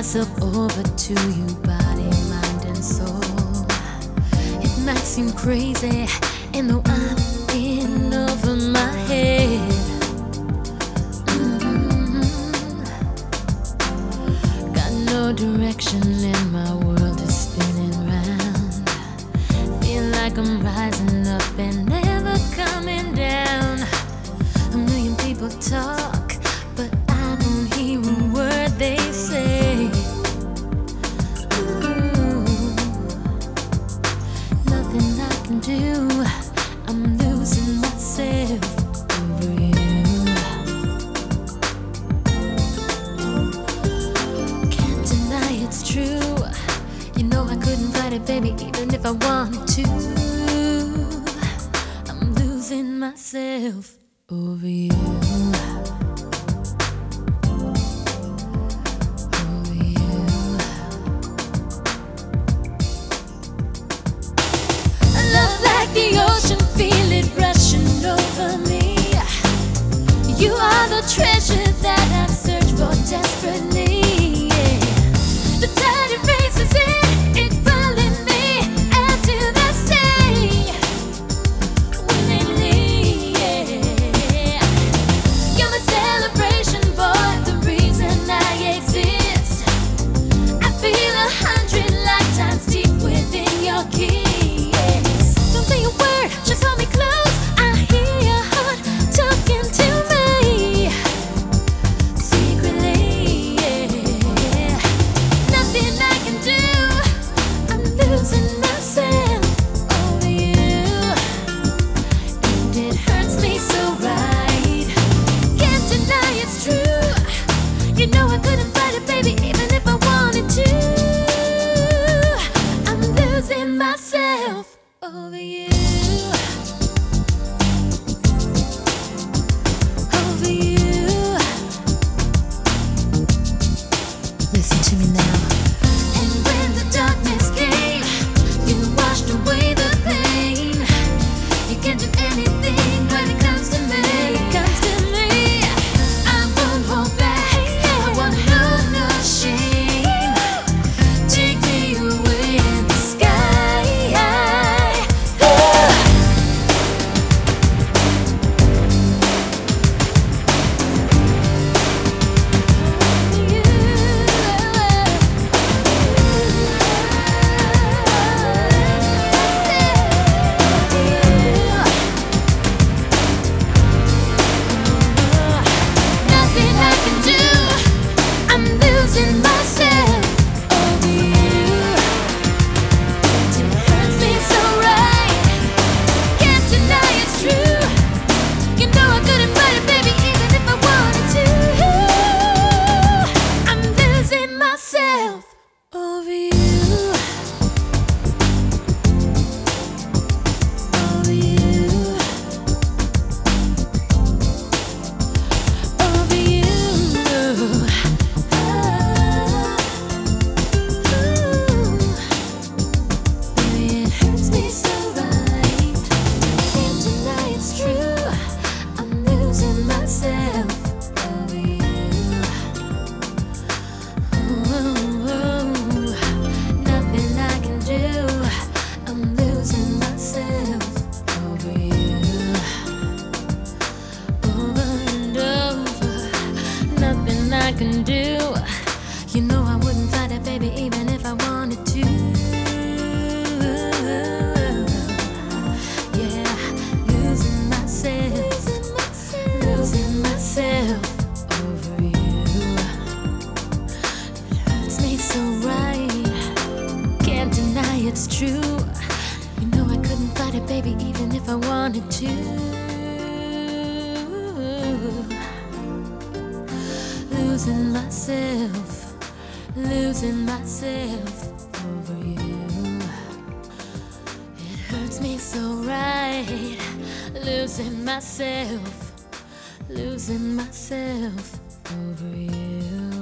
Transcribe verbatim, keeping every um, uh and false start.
myself over to you, body, mind, and soul. It might seem crazy, and though I'm in over my head, mm-hmm. Got no direction and my world is spinning round. Feel like I'm rising up and never coming down. A million people talk, but I don't hear a word they say. Ooh, nothing I can do. I'm losing myself over you. Can't deny it's true. You know I couldn't fight it, baby, even if I wanted to. I'm losing myself over you. Feel it rushing over me. You are the treasure that I've searched for desperately. Yeah. The tide erases it, it's pulling me out to the sea. Willingly, yeah. You're my celebration, boy, the reason I exist. I feel a hundred lifetimes deep within your kiss. Don't say a word, just hold me close. I hear your heart talking to me secretly, yeah. Nothing I can do. I'm losing myself over you, and it hurts me so right. Can't deny it's true. You know I couldn't fight it, baby, even if I wanted to. I'm losing myself over you. Over you. Listen to me now. And when the darkness came, you washed away the pain. You can't do anything when it comes to me. When it comes to me, I won't hold back. I won't know no shame. Take me away in the sky. Nothing I can do. I'm losing myself over you. It hurts me so right. Can't deny it's true. You know I couldn't fight it, baby, even if I wanted to. I'm losing myself over you. Over you. Over you. Baby, it hurts me so right. Can't deny it's true. I'm losing myself over you. Ooh, nothing I can do. I'm losing myself over you. Over and over, nothing I can do. You know I wouldn't fight it, baby, even if I wanted to. Yeah, losing myself, losing myself over you. It hurts me so right. Can't deny it's true. You know I couldn't fight it, baby, even if I wanted to. Losing myself, losing myself over you. It hurts me so right. Losing myself, losing myself over you.